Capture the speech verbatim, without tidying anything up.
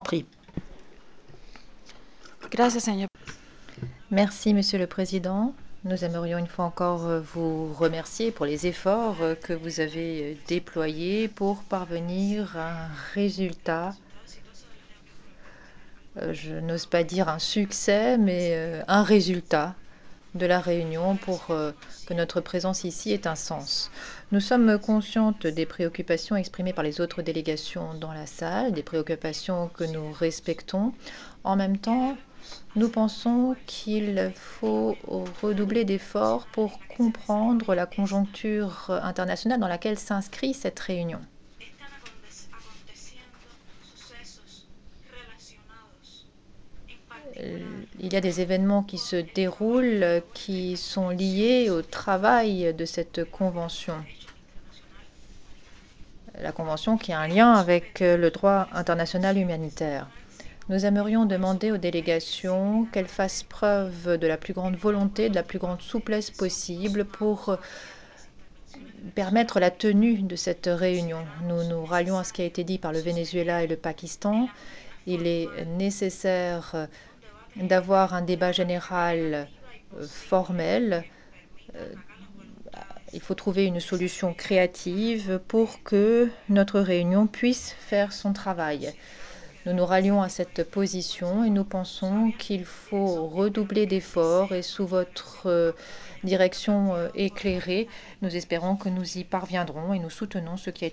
prie. Gracias, señor. Merci, Monsieur le Président. Nous aimerions une fois encore vous remercier pour les efforts que vous avez déployés pour parvenir à un résultat. Je n'ose pas dire un succès, mais un résultat de la réunion pour que notre présence ici ait un sens. Nous sommes conscientes des préoccupations exprimées par les autres délégations dans la salle, des préoccupations que nous respectons. En même temps, nous pensons qu'il faut redoubler d'efforts pour comprendre la conjoncture internationale dans laquelle s'inscrit cette réunion. Il y a des événements qui se déroulent qui sont liés au travail de cette convention. La convention qui a un lien avec le droit international humanitaire. Nous aimerions demander aux délégations qu'elles fassent preuve de la plus grande volonté, de la plus grande souplesse possible pour permettre la tenue de cette réunion. Nous nous rallions à ce qui a été dit par le Venezuela et le Pakistan. Il est nécessaire d'avoir un débat général formel. Il faut trouver une solution créative pour que notre réunion puisse faire son travail. Nous nous rallions à cette position et nous pensons qu'il faut redoubler d'efforts et sous votre direction éclairée, nous espérons que nous y parviendrons et nous soutenons ce qui a été